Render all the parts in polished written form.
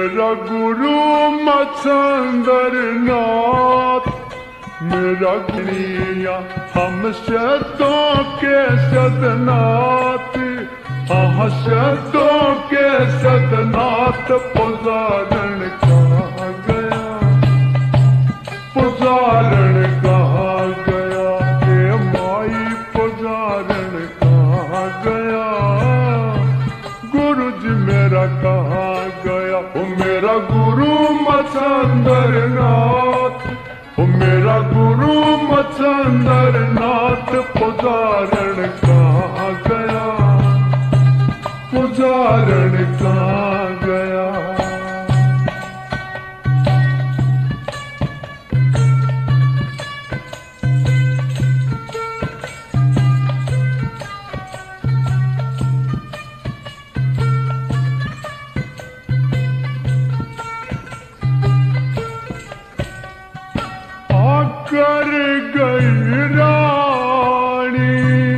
मेरा गुरु मच्छंदर नाथ, मेरा गुनिया हम शब्दों के सदनाथ, हाँ शब्दों के सदनाथ। पुजारण कहाँ गया, पुजारण कहाँ गया, हे माई पुजारण कहाँ गया, गुरु जी मेरा कहाँ गया। ओ मेरा गुरु मच्छंदर नाथ, ओ मेरा गुरु मच्छंदर नाथ। पुजारण कहाँ गया, पुजारण कहाँ गया। कर गई रानी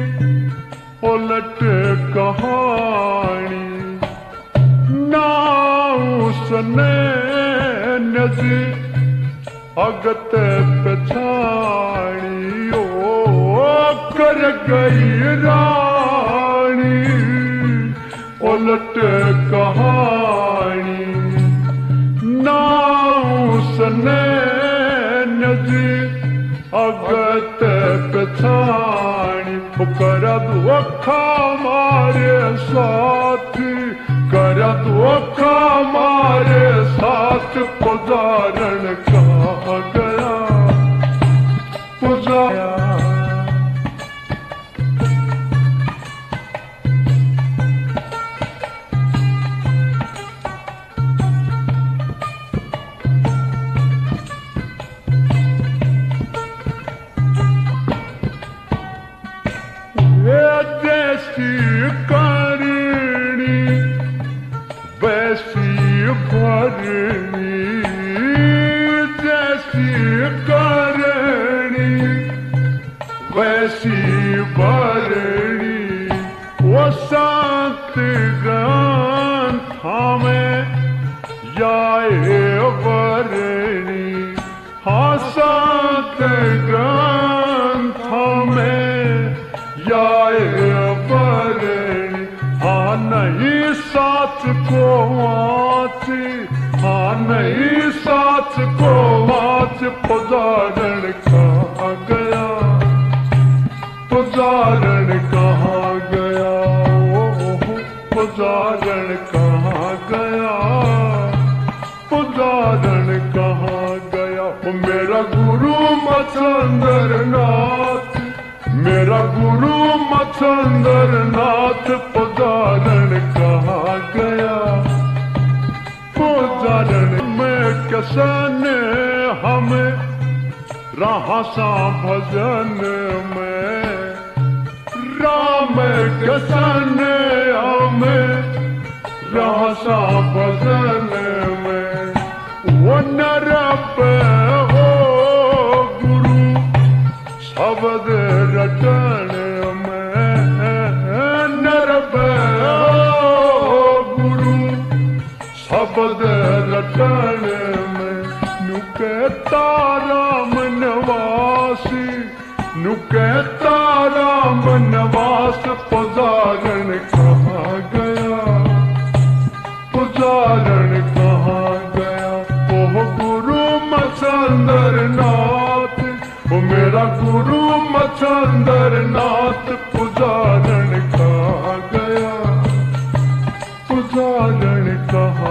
उलट कहानी, ना उसने नजी अगत पछाणी। ओ कर गई रानी उलट कहानी, ना उसने नजी अगत पछाणी। कर धोखा मारे साथी, कर धोखा मारे साथ। पुजारण कहाँ गया, पुजारा जैसी करनी वैसी भरनी, जैसी करनी वैसी भरनी। वो संत ग्रंथ में जाए वरनी, हाँ संत ग्रंथ में जाए वरनी। हाँ नहीं साथ को वाची, हाँ नहीं साथ को वाच। पुजारण कहाँ गया, पुजारण कहाँ गया, पुजारण कहाँ गया, पुजारण कहाँ गया। ओ मेरा गुरु मच्छंदर नाथ, मेरा गुरु मच्छंदर नाथ। पुजारण कहाँ गया, पुजारण में किसन हमें रहा सा भजन में, राम किसन हमें रहा सा भजन में। वो नर पे हो गुरु शब्द रटन में, नर पे हो गुरु शब्द रटन में। नुके राम नवासी, नुके राम नवास। पुजारण कहाँ गया, पुजारण कहाँ गया। ओह गुरु मच्छंदर नाथ, ओ मेरा गुरु मच्छंदर नाथ। पुजारण कहाँ गया, पुजारण कहाँ